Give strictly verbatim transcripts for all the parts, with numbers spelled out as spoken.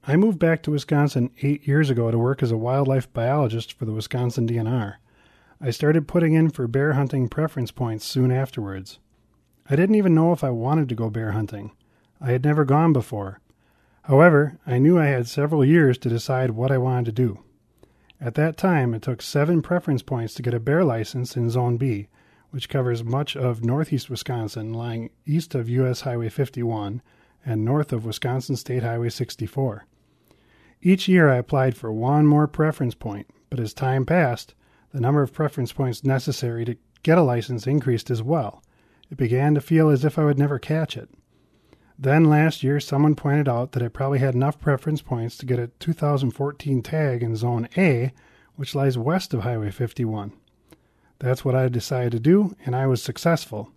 I moved back to Wisconsin eight years ago to work as a wildlife biologist for the Wisconsin D N R. I started putting in for bear hunting preference points soon afterwards. I didn't even know if I wanted to go bear hunting. I had never gone before. However, I knew I had several years to decide what I wanted to do. At that time, it took seven preference points to get a bear license in Zone B, which covers much of northeast Wisconsin, lying east of U S Highway fifty-one and north of Wisconsin State Highway sixty-four. Each year I applied for one more preference point, but as time passed, the number of preference points necessary to get a license increased as well. It began to feel as if I would never catch it. Then last year, someone pointed out that I probably had enough preference points to get a two thousand fourteen tag in Zone A, which lies west of Highway fifty-one. That's what I decided to do, and I was successful.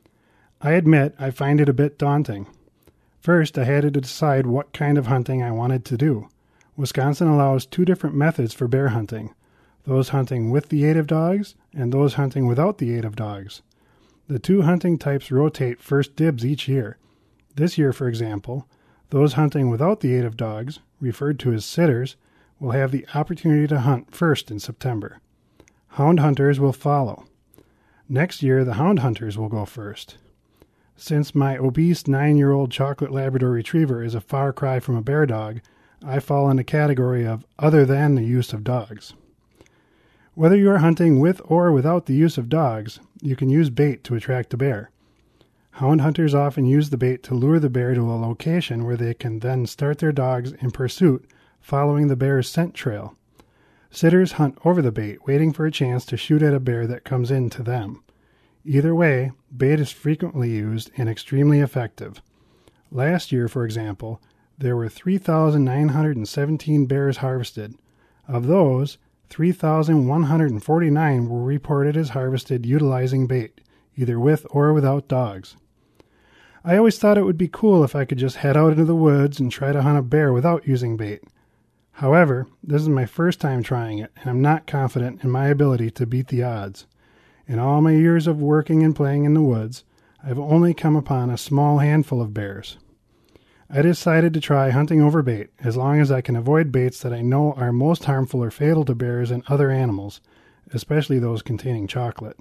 I admit I find it a bit daunting. First, I had to decide what kind of hunting I wanted to do. Wisconsin allows two different methods for bear hunting, those hunting with the aid of dogs and those hunting without the aid of dogs. The two hunting types rotate first dibs each year. This year, for example, those hunting without the aid of dogs, referred to as sitters, will have the opportunity to hunt first in September. Hound hunters will follow. Next year, the hound hunters will go first. Since my obese nine-year-old chocolate Labrador Retriever is a far cry from a bear dog, I fall in the category of other than the use of dogs. Whether you are hunting with or without the use of dogs, you can use bait to attract a bear. Hound hunters often use the bait to lure the bear to a location where they can then start their dogs in pursuit, following the bear's scent trail. Sitters hunt over the bait, waiting for a chance to shoot at a bear that comes in to them. Either way, bait is frequently used and extremely effective. Last year, for example, there were three thousand nine hundred seventeen bears harvested. Of those, three thousand one hundred forty-nine were reported as harvested utilizing bait, either with or without dogs. I always thought it would be cool if I could just head out into the woods and try to hunt a bear without using bait. However, this is my first time trying it, and I'm not confident in my ability to beat the odds. In all my years of working and playing in the woods, I've only come upon a small handful of bears. I decided to try hunting over bait, as long as I can avoid baits that I know are most harmful or fatal to bears and other animals, especially those containing chocolate.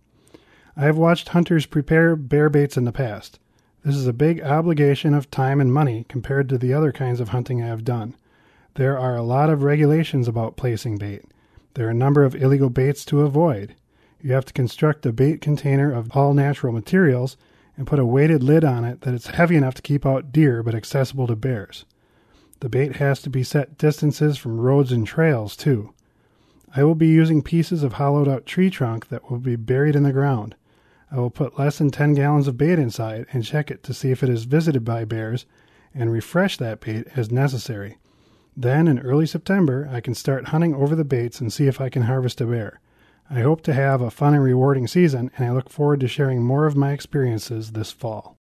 I have watched hunters prepare bear baits in the past. This is a big obligation of time and money compared to the other kinds of hunting I have done. There are a lot of regulations about placing bait. There are a number of illegal baits to avoid. You have to construct a bait container of all natural materials and put a weighted lid on it that it's heavy enough to keep out deer but accessible to bears. The bait has to be set distances from roads and trails, too. I will be using pieces of hollowed out tree trunk that will be buried in the ground. I will put less than ten gallons of bait inside and check it to see if it is visited by bears and refresh that bait as necessary. Then, in early September, I can start hunting over the baits and see if I can harvest a bear. I hope to have a fun and rewarding season, and I look forward to sharing more of my experiences this fall.